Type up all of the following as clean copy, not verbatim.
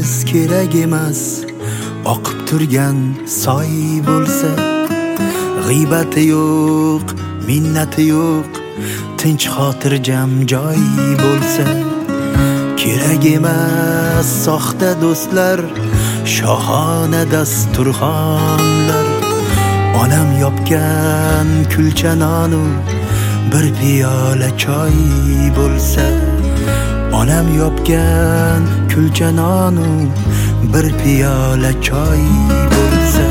dengiz kerak emas, oqib turgan soy bo'lsa. G'ibati yo'q, minnati yo'q, tinch xotirjam joy bo'lsa. Kerak emas soxta do'stlar, shohona dasturxonlar. Onam yopgan kulcha nonu bir piyola choy bo'lsa. Onam yopgan kulcha nonu bir piyola choy bo'lsa.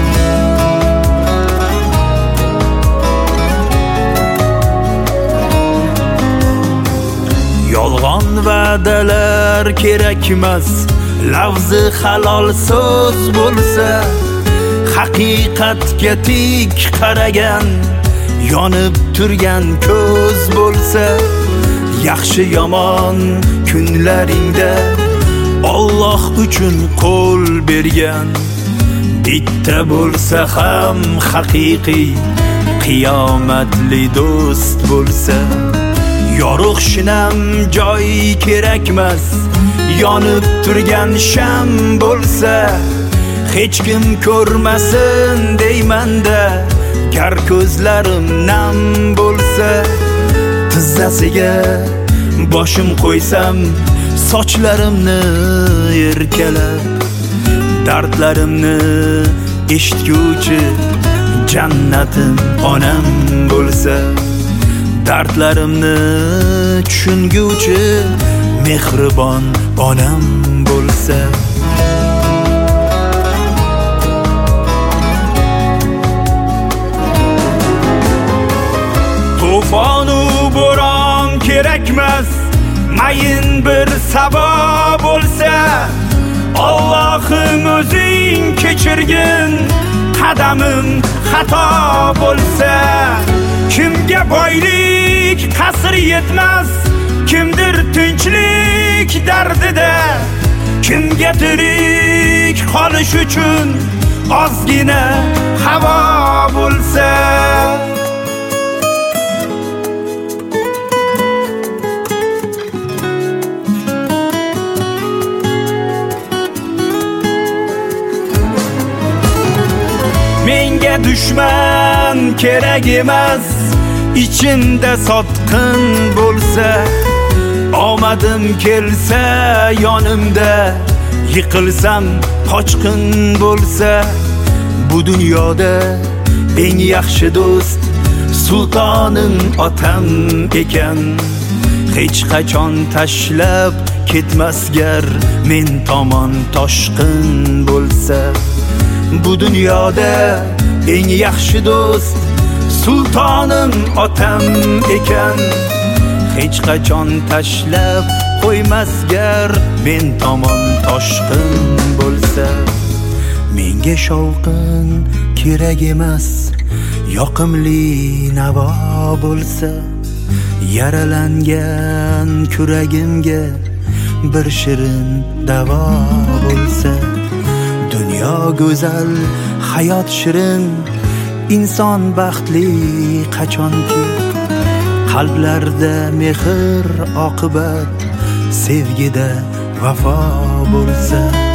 Yolg'on va'dalar kerak emas, lafzi halol so'z bo'lsa. Haqiqatga tik qaragan, yonib turgan ko'z bo'lsa. Yaxshi yomon kunlaringda Alloh uchun qo'l bergan, bitta bo'lsa ham haqiqiy qiyomatli do'st bo'lsa. Yorug' shinam joy kerak emas, yonib turgan sham bo'lsa. Hech kim ko'rmasin deymanda, gar ko'zlarim nam bo'lsa. Tizzasiga boshim qo'ysam, sochlarimni erkalab, dardlarimni eshitguvchi jannatim onam bo'lsa. Dardlarimni tushunguvchi mehribon onam bo'lsa. To'fonu bo'ron kerak emas, mayin bir sabo bo'lsa. Allohim o'zing kechirgin, qadamim xato bo'lsa. Kimga boylik qasr yetmas, kimdir tinchlik dardida. Kimga tirik qolish uchun ozgina havo bo'lsa. Menga dushman kerak emas, ichimda sotqin bo'lsa. Omadim kelsa yonimda, yiqilsam qochqin bo'lsa. Bu dunyoda eng yaxshi do'st sultonim otam ekan. Hech qachon tashlab ketmasgar men tomon toshqin bo'lsa. Bu dunyoda eng yaxshi do'st sultonim otam ekan. Hech qachon tashlab qo'ymasgar men tomon toshqin bo'lsa. Menga shovqin kerak emas, yoqimli navo bo'lsa. Yaralangan kuragimga bir shirin davo bo'lsa. Dunyo go'zal, hayot shirin, inson baxtli qachonki. Qalblarda mehr oqibat, sevgida vafo bo'lsa.